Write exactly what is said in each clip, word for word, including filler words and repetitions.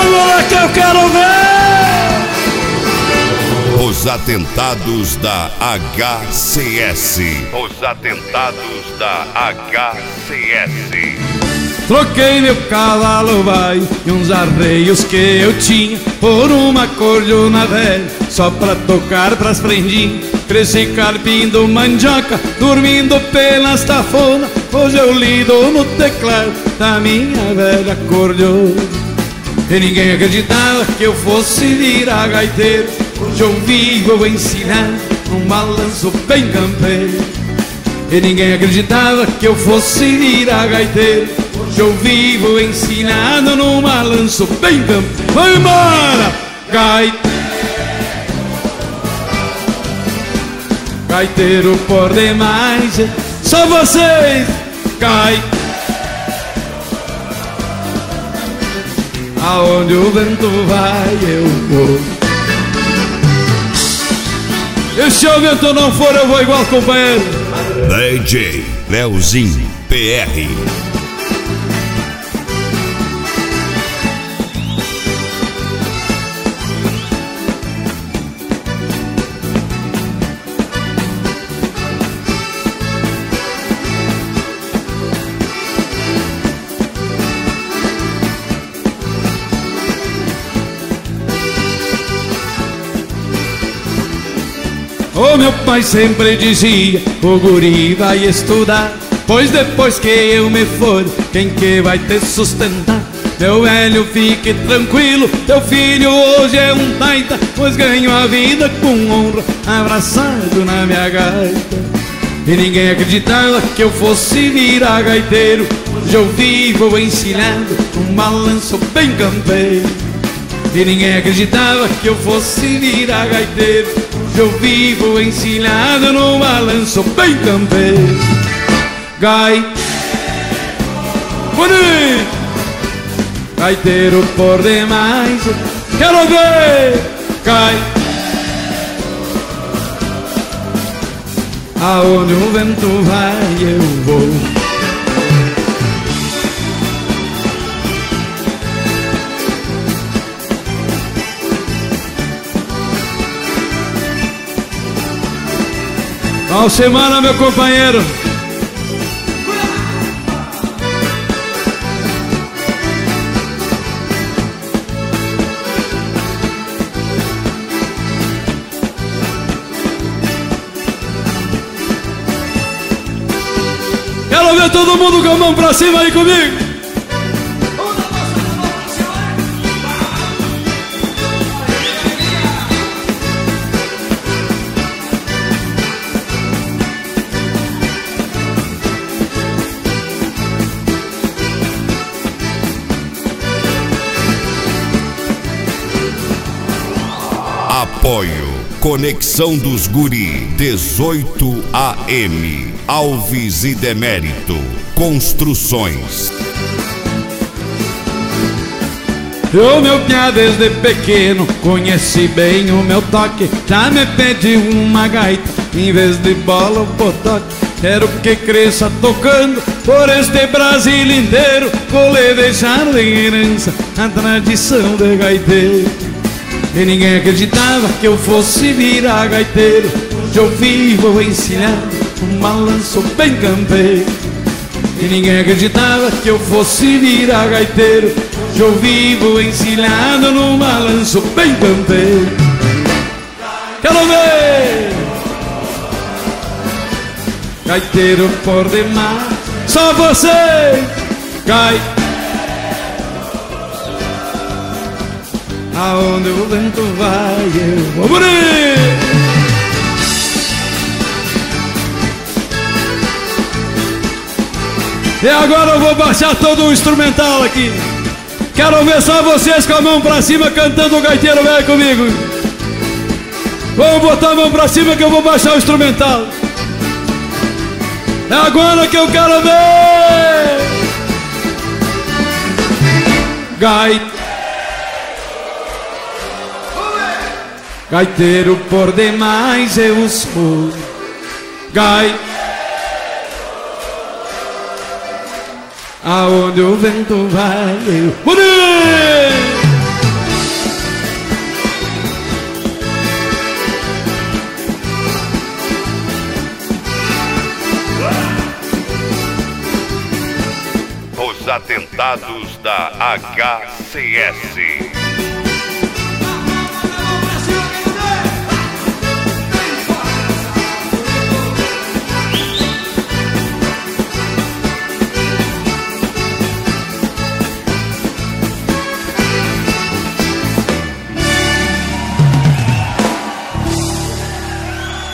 Vamos que eu quero ver! Os atentados da H C S. Os atentados da H C S. Troquei meu cavalo vai e uns arreios que eu tinha por uma cordiona velha, só pra tocar pras prendinhas. Cresci carpindo mandioca, dormindo pelas tafonas. Hoje eu lido no teclado da minha velha cordiona. E ninguém acreditava que eu fosse virar gaiteiro. Hoje eu vivo ensinando um balanço bem campeiro. E ninguém acreditava que eu fosse virar gaiteiro. Hoje eu vivo ensinado num balanço bem campeiro. Vai embora! Gaiteiro, gaiteiro por demais, só vocês! Gaiteiro, aonde o vento vai eu vou. E se o vento não for eu vou igual companheiro. D J Leozinho P R. O meu pai sempre dizia, o guri vai estudar, pois depois que eu me for, quem que vai te sustentar? Meu velho, fique tranquilo, teu filho hoje é um taita, pois ganho a vida com honra, abraçado na minha gaita. E ninguém acreditava que eu fosse virar gaiteiro. Hoje eu vivo ensinando um balanço bem campeiro. E ninguém acreditava que eu fosse virar gaiteiro. Hoje eu vivo ensinado num balanço bem campeiro. Gaiteiro bonito, gaiteiro por demais, quero ver. Gaiteiro, aonde o vento vai eu vou. Ó semana, meu companheiro. Quero ver todo mundo com a mão pra cima aí comigo. Apoio Conexão dos Guri, dezoito A M, Alves e Demérito Construções. O meu piá desde pequeno conhece bem o meu toque. Já me pediu uma gaita em vez de bola ou potoque. Quero que cresça tocando por este Brasil inteiro. Vou lhe deixar de herança a tradição de gaiteiro. E ninguém acreditava que eu fosse virar gaiteiro. Hoje eu vivo ensinando um balanço bem campeiro. E ninguém acreditava que eu fosse virar gaiteiro. Hoje eu vivo ensinando num balanço bem campeiro. Quero ver! Gaiteiro por demais, só você! Gaiteiro, aonde o vento vai eu vou morrer. E agora eu vou baixar todo o instrumental aqui. Quero ver só vocês com a mão pra cima cantando o gaiteiro velho comigo. Vamos botar a mão pra cima que eu vou baixar o instrumental. É agora que eu quero ver. Gaiteiro, gaiteiro por demais eu sou. Gaiteiro, aonde o vento vai eu morrer. os atentados da H C S.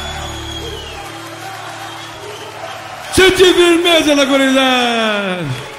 Sente firmeza na gurizada!